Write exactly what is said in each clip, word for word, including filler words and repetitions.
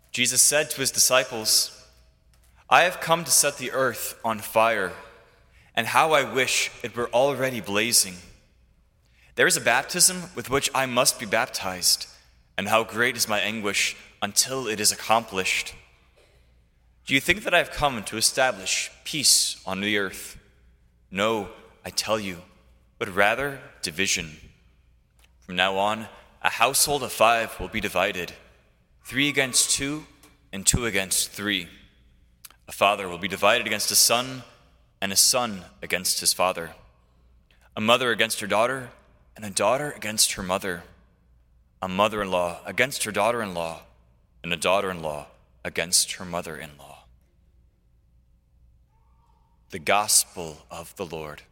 Jesus said to his disciples, "I have come to set the earth on fire, and how I wish it were already blazing. There is a baptism with which I must be baptized, and how great is my anguish until it is accomplished. Do you think that I have come to establish peace on the earth? No, I tell you, but rather division. From now on, a household of five will be divided, three against two, and two against three. A father will be divided against a son, and a son against his father. A mother against her daughter, and a daughter against her mother. A mother-in-law against her daughter-in-law, and a daughter-in-law against her mother-in-law." The Gospel of the Lord.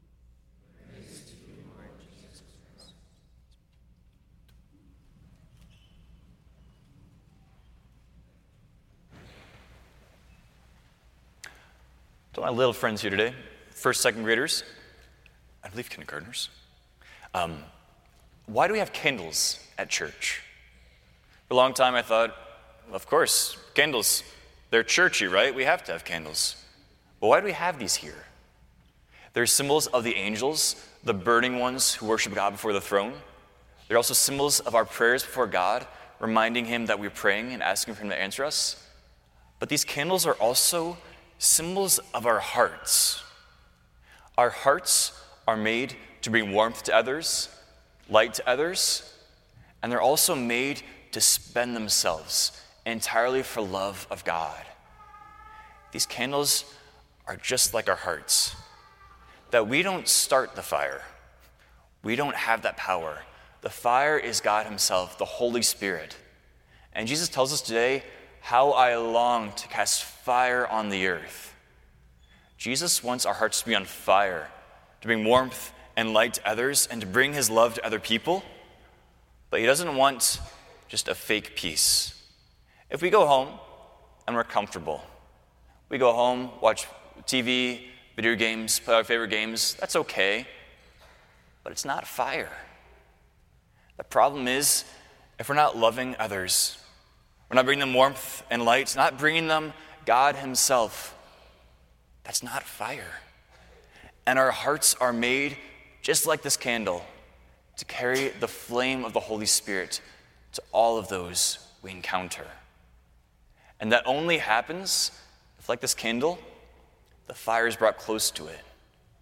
To my little friends here today, first, second graders, I believe kindergartners. Um, why do we have candles at church? For a long time I thought, well, of course, candles, they're churchy, right? We have to have candles. But why do we have these here? They're symbols of the angels, the burning ones who worship God before the throne. They're also symbols of our prayers before God, reminding him that we're praying and asking for him to answer us. But these candles are also symbols of our hearts. Our hearts are made to bring warmth to others, light to others, and they're also made to spend themselves entirely for love of God. These candles are just like our hearts, that we don't start the fire. We don't have that power. The fire is God himself, the Holy Spirit. And Jesus tells us today, "How I long to cast fire on the earth." Jesus wants our hearts to be on fire, to bring warmth and light to others, and to bring his love to other people. But he doesn't want just a fake peace. If we go home and we're comfortable, we go home, watch T V, video games, play our favorite games, that's okay. But it's not fire. The problem is, if we're not loving others, we're not bringing them warmth and light, not bringing them God himself, that's not fire. And our hearts are made, just like this candle, to carry the flame of the Holy Spirit to all of those we encounter. And that only happens if, like this candle, the fire is brought close to it.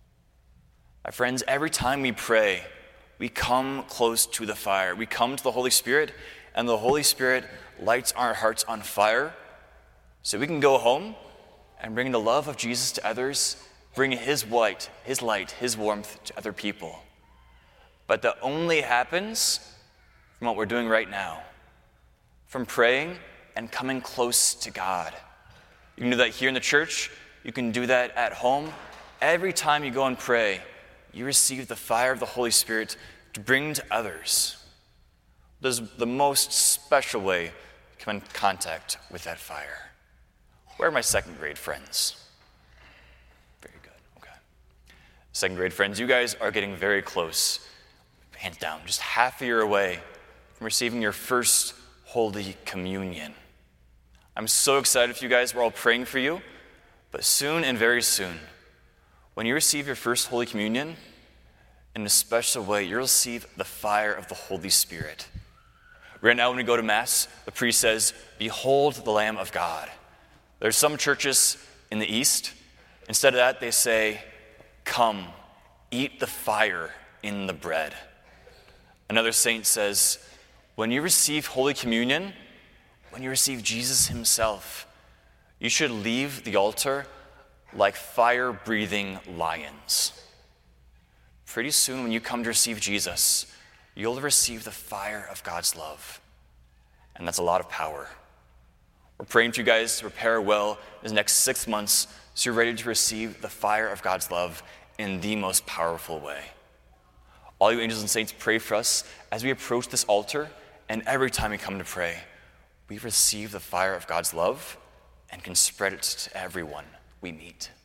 My friends, every time we pray, we come close to the fire. We come to the Holy Spirit, and the Holy Spirit lights our hearts on fire so we can go home and bring the love of Jesus to others, bring his light, his light, his warmth to other people. But that only happens from what we're doing right now, from praying and coming close to God. You can do that here in the church. You can do that at home. Every time you go and pray, you receive the fire of the Holy Spirit to bring to others. This is the most special way to come in contact with that fire. Where are my second grade friends? Very good, okay. Second grade friends, you guys are getting very close, hands down, just half a year away from receiving your first Holy Communion. I'm so excited for you guys. We're all praying for you. But soon and very soon, when you receive your first Holy Communion, in a special way, you'll receive the fire of the Holy Spirit. Right now, when we go to Mass, the priest says, "Behold the Lamb of God." There's some churches in the East, instead of that, they say, "Come, eat the fire in the bread." Another saint says, when you receive Holy Communion, when you receive Jesus himself, you should leave the altar like fire-breathing lions. Pretty soon, when you come to receive Jesus, you'll receive the fire of God's love. And that's a lot of power. We're praying for you guys to prepare well in the next six months so you're ready to receive the fire of God's love in the most powerful way. All you angels and saints, pray for us as we approach this altar, and every time we come to pray, we receive the fire of God's love and can spread it to everyone we meet.